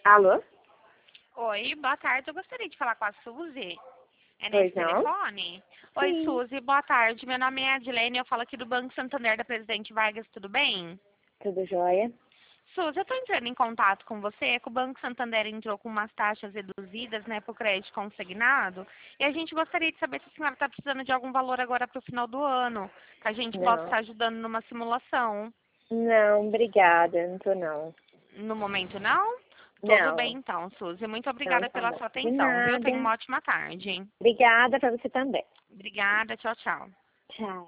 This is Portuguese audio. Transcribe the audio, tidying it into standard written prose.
Alô? Oi, boa tarde. Eu gostaria de falar com a Suzy. É Pois nesse não? telefone? Oi, Sim. Suzy, boa tarde. Meu nome é Adilene, eu falo aqui do Banco Santander da Presidente Vargas, tudo bem? Tudo jóia? Suzy, eu estou entrando em contato com você, é que o Banco Santander entrou com umas taxas reduzidas, né, para o crédito consignado, e a gente gostaria de saber se a senhora está precisando de algum valor agora para o final do ano, que a gente possa Não. estar ajudando numa simulação. Não, obrigada. Não tô não. No momento, não? Tudo bem, Não. então, Suzy. Muito Não, obrigada tá pela bom. sua De atenção, viu? Tenha nada. uma ótima tarde. Obrigada pra você também. Obrigada, tchau, tchau. Tchau.